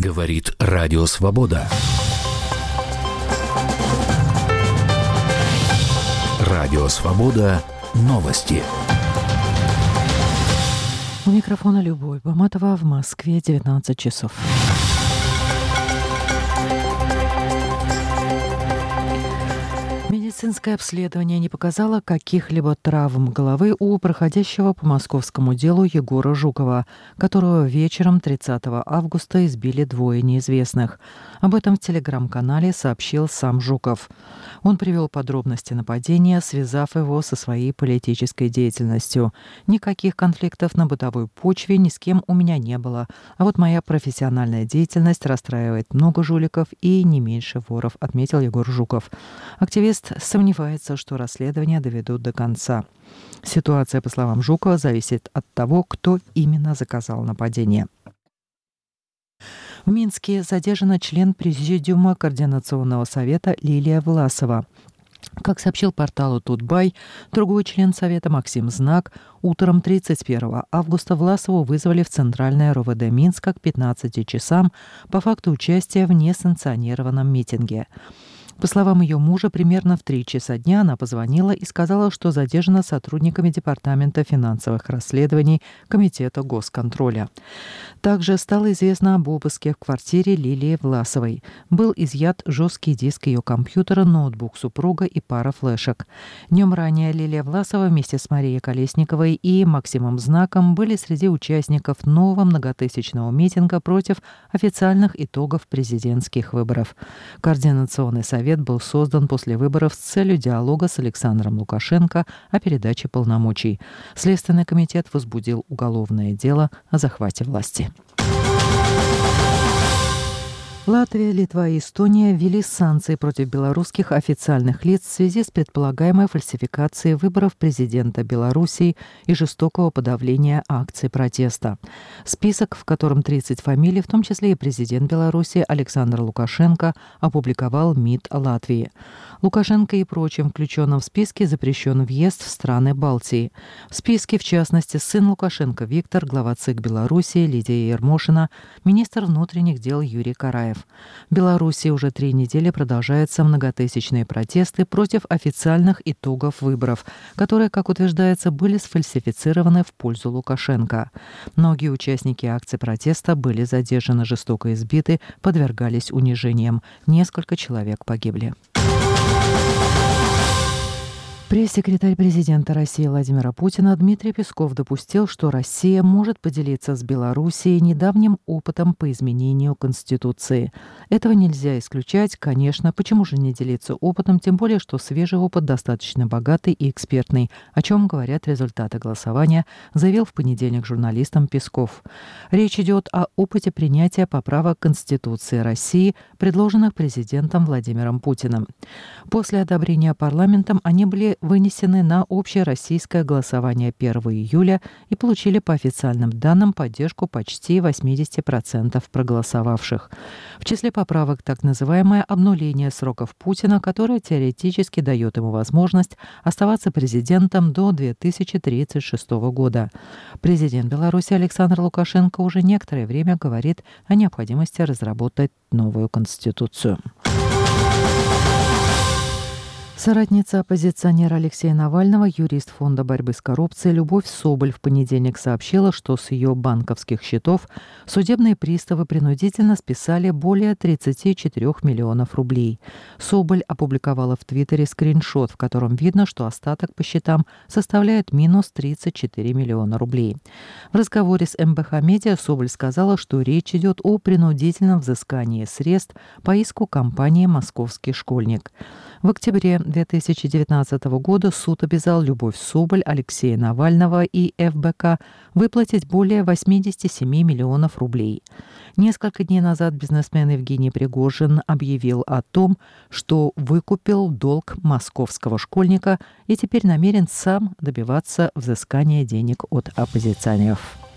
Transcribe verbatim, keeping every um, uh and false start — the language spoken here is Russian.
Говорит Радио Свобода. Радио Свобода. Новости. У микрофона Любовь Баматова, в Москве девятнадцать часов. Медицинское обследование не показало каких-либо травм головы у проходящего по московскому делу Егора Жукова, которого вечером тридцатого августа избили двое неизвестных. Об этом в телеграм-канале сообщил сам Жуков. Он привел подробности нападения, связав его со своей политической деятельностью. Никаких конфликтов на бытовой почве ни с кем у меня не было. А вот моя профессиональная деятельность расстраивает много жуликов и не меньше воров, отметил Егор Жуков. Активист сомневается, что расследование доведут до конца. Ситуация, по словам Жукова, зависит от того, кто именно заказал нападение. В Минске задержана член Президиума Координационного совета Лилия Власова. Как сообщил порталу Тутбай, другой член Совета Максим Знак, утром тридцать первого августа Власову вызвали в Центральное РОВД Минска к пятнадцати часам по факту участия в несанкционированном митинге. По словам ее мужа, примерно в три часа дня она позвонила и сказала, что задержана сотрудниками Департамента финансовых расследований Комитета госконтроля. Также стало известно об обыске в квартире Лилии Власовой. Был изъят жесткий диск ее компьютера, ноутбук супруга и пара флешек. Днем ранее Лилия Власова вместе с Марией Колесниковой и Максимом Знаком были среди участников нового многотысячного митинга против официальных итогов президентских выборов. Координационный совет был создан после выборов с целью диалога с Александром Лукашенко о передаче полномочий. Следственный комитет возбудил уголовное дело о захвате власти. Латвия, Литва и Эстония ввели санкции против белорусских официальных лиц в связи с предполагаемой фальсификацией выборов президента Беларуси и жестокого подавления акций протеста. Список, в котором тридцать фамилий, в том числе и президент Беларуси Александр Лукашенко, опубликовал МИД Латвии. Лукашенко и прочим включенным в списке запрещен въезд в страны Балтии. В списке, в частности, сын Лукашенко Виктор, глава ЦИК Беларуси Лидия Ермошина, министр внутренних дел Юрий Караев. В Беларуси уже три недели продолжаются многотысячные протесты против официальных итогов выборов, которые, как утверждается, были сфальсифицированы в пользу Лукашенко. Многие участники акций протеста были задержаны, жестоко избиты, подвергались унижениям. Несколько человек погибли. Пресс-секретарь президента России Владимира Путина Дмитрий Песков допустил, что Россия может поделиться с Белоруссией недавним опытом по изменению Конституции. Этого нельзя исключать, конечно. Почему же не делиться опытом, тем более, что свежий опыт достаточно богатый и экспертный, о чем говорят результаты голосования, заявил в понедельник журналистам Песков. Речь идет о опыте принятия поправок Конституции России, предложенных президентом Владимиром Путиным. После одобрения парламентом они были вынесены на общероссийское голосование первого июля и получили по официальным данным поддержку почти восемьдесят процентов проголосовавших. В числе поправок так называемое обнуление сроков Путина, которое теоретически дает ему возможность оставаться президентом до две тысячи тридцать шестого года. Президент Беларуси Александр Лукашенко уже некоторое время говорит о необходимости разработать новую конституцию. Соратница оппозиционера Алексея Навального, юрист Фонда борьбы с коррупцией Любовь Соболь в понедельник сообщила, что с ее банковских счетов судебные приставы принудительно списали более тридцати четырёх миллионов рублей. Соболь опубликовала в Твиттере скриншот, в котором видно, что остаток по счетам составляет минус тридцать четыре миллиона рублей. В разговоре с эм бэ ха Медиа Соболь сказала, что речь идет о принудительном взыскании средств по иску компании «Московский школьник». В октябре две тысячи девятнадцатого года суд обязал Любовь Соболь, Алексея Навального и эф бэ ка выплатить более восемьдесят семь миллионов рублей. Несколько дней назад бизнесмен Евгений Пригожин объявил о том, что выкупил долг московского школьника и теперь намерен сам добиваться взыскания денег от оппозиционеров.